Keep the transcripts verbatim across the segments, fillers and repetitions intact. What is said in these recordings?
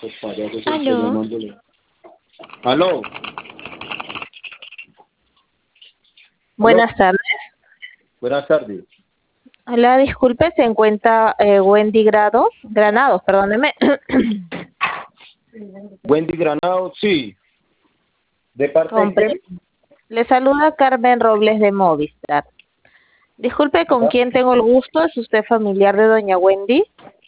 Los payasos siempre Aló, llamándole. Aló, aló, buenas tardes. buenas tardes. Hola, disculpe, se encuentra eh, Wendy Grado, Granados, perdóneme. Wendy Granado, sí. ¿De parte de Compre. quién? Le saluda Carmen Robles de Movistar. Disculpe, ¿con Ajá. quién tengo el gusto? ¿Es usted familiar de doña Wendy?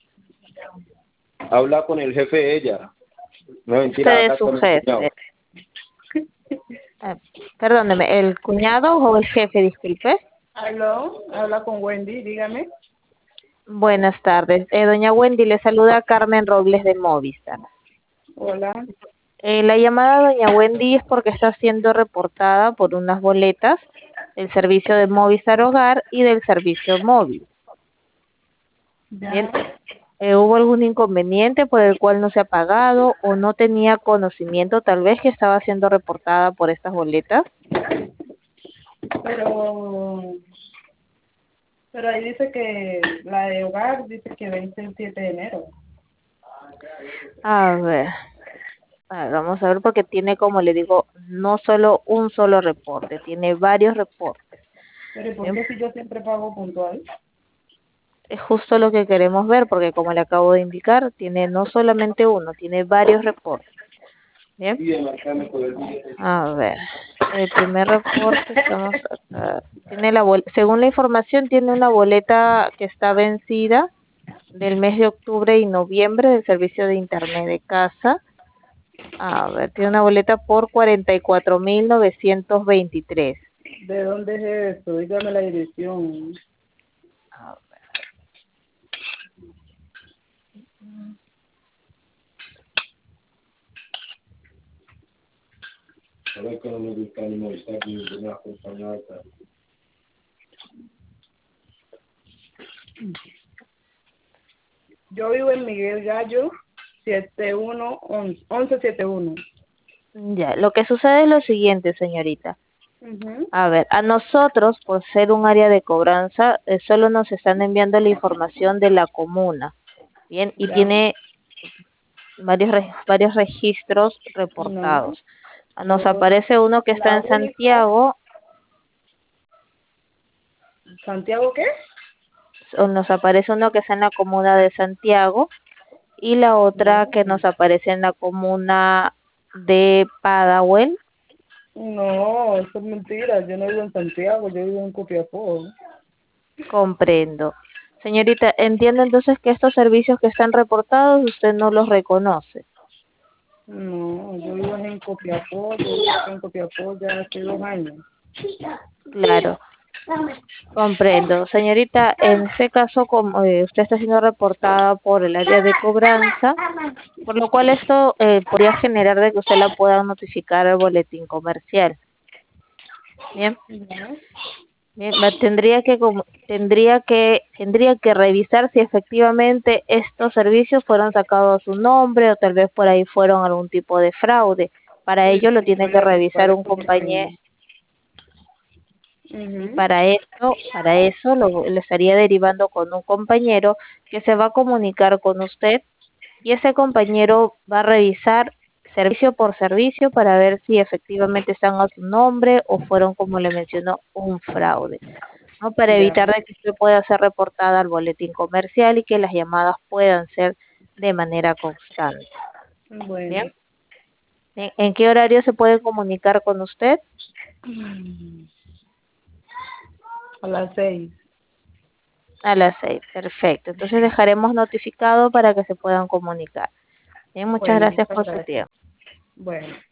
Habla con el jefe de ella. No, mentira, Usted es habla su con el cuñado. jefe. Eh, perdóneme, ¿el cuñado o el jefe? Disculpe. Aló, habla con Wendy, dígame. Buenas tardes. Eh, doña Wendy, le saluda Carmen Robles de Movistar. Hola. Eh, la llamada a doña Wendy es porque está siendo reportada por unas boletas del servicio de Movistar Hogar y del servicio móvil. Bien, Ya. eh, ¿hubo algún inconveniente por el cual no se ha pagado o no tenía conocimiento tal vez que estaba siendo reportada por estas boletas? Pero, pero ahí dice que la de hogar dice que vence el siete de enero. A ver, a ver, vamos a ver porque tiene, como le digo, no solo un solo reporte, tiene varios reportes. Pero ¿y por Bien, qué si yo siempre pago puntual? es justo lo que queremos ver porque como le acabo de indicar, tiene no solamente uno, tiene varios reportes. Bien, Sí, enmarcarme con el billete. a ver, el primer reporte estamos acá. Tiene la bol- según la información, tiene una boleta que está vencida del mes de octubre y noviembre del servicio de internet de casa. A ver, tiene una boleta por cuarenta y cuatro mil novecientos veintitrés. ¿De dónde es eso? Dígame la dirección. A ver, A ver que no me gusta ni molestar ni ninguna acompañada. Yo vivo en Miguel Gallo, siete uno once, once setenta y uno. ya, lo que sucede es lo siguiente, señorita. Mhm. A ver, a nosotros, por ser un área de cobranza, eh, solo nos están enviando la información de la comuna, ¿bien? Y Ya. tiene varios re- varios registros No, reportados. Ah, nos no. aparece uno que está La en única, Santiago, ¿Santiago qué? o nos aparece uno que está en la comuna de Santiago y la otra que No. nos aparece en la comuna de Padahuel. No, eso es mentira. Yo no vivo en Santiago, yo vivo en Copiapó. Comprendo. Señorita, entiendo entonces que estos servicios que están reportados usted no los reconoce. No, yo vivo en Copiapó, yo vivo acá en Copiapó ya hace dos años. Claro, comprendo. Señorita, en este caso, como eh, usted está siendo reportada por el área de cobranza, por lo cual esto eh, podría generar de que usted la pueda notificar al boletín comercial. Bien, Ya. bien, va- tendría que como- tendría que tendría que revisar si efectivamente estos servicios fueron sacados a su nombre o tal vez por ahí fueron algún tipo de fraude. Para Sí, ello lo sí, tiene voy que a buscar revisar un eso compañero. porque... Y Mhm. para eso, para eso lo, le estaría derivando con un compañero que se va a comunicar con usted y ese compañero va a revisar servicio por servicio para ver si efectivamente están a su nombre o fueron, como le mencionó, un fraude, ¿no? Para Ya, evitar de que usted pueda ser reportada al boletín comercial y que las llamadas puedan ser de manera constante. bueno. ¿Bien? ¿En en qué horario se puede comunicar con usted? Mm, A las seis. A las seis, perfecto. Entonces dejaremos notificado para que se puedan comunicar. Bien, muchas Bueno, gracias muchas por su gracias. tiempo. Bueno.